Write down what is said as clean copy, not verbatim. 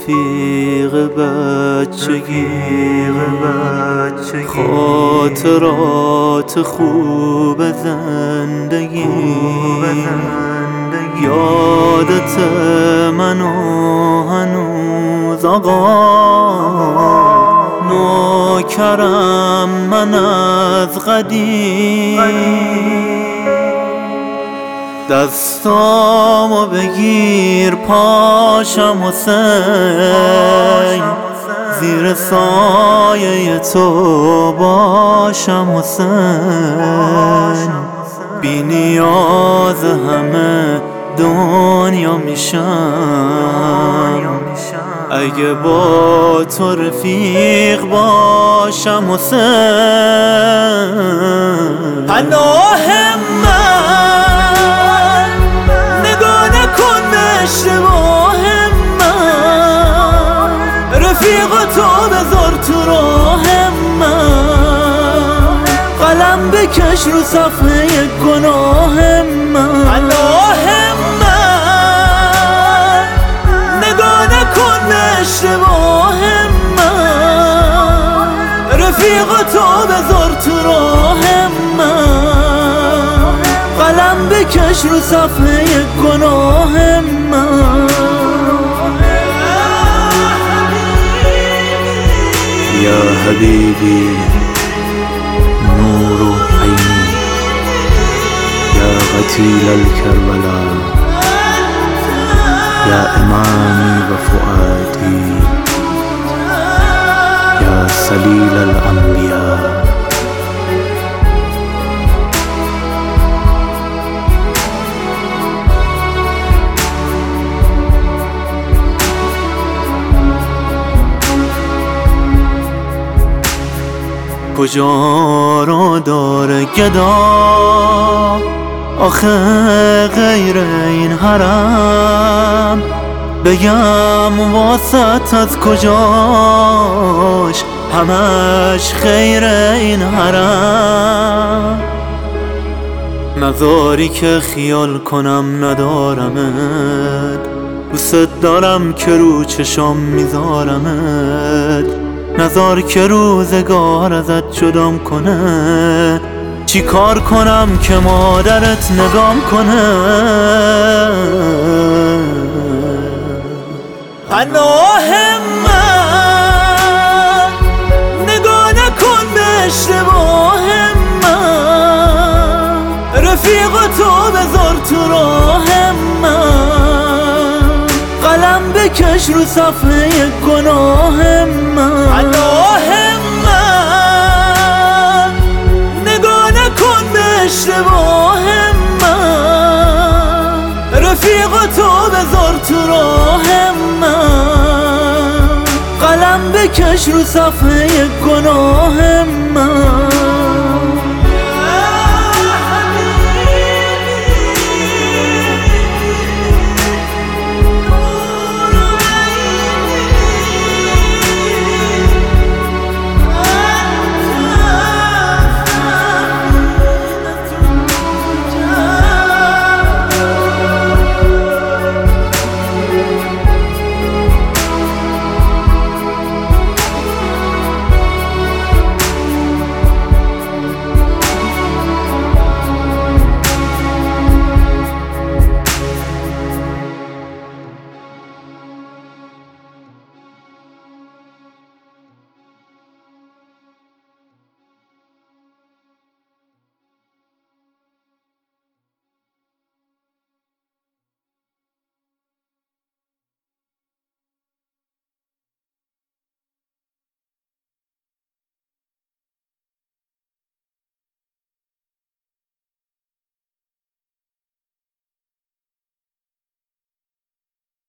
رفیق بچگی، خاطرات خوب زندگی، یادت منو هنوز آقا، نوکرم من از قدیم. دستامو بگیر پاشم حسین، زیر سایه تو باشم حسین، بی نیاز همه دنیا میشم اگه با تو رفیق باشم حسین. پناه من نگاه نکن به اشتباه من، رفیق تو بذار تو راه من، قلم بکش رو صفحه گناه من. پناه من نگاه نکن به اشتباه من، رفیق تو بذار تو راه من، قلم بکش رو صفحه گناه من. یا حبیبی نور عینی، یا قتیل الکربلا، یا امامی و فؤادی، یا سلیل الانبیاء. کجا رو داره گدا آخه غیر این حرم، بگم واسط از کجاش همش خیر این حرم. نذاری که خیال کنم ندارمت، دوست دارم که رو چشام میذارمت، نذار که روزگار ازت جدام کنه، چی کار کنم که مادرت نگام کنه. پناه من نگاه نکن به اشتباه من، رفیق تو بذار تو راه من، قلم بکش رو صفحه گناه من. پناه من نگاه نکن به اشتباه من، رفیق تو بذار تو راه من، قلم بکش رو صفحه گناه من.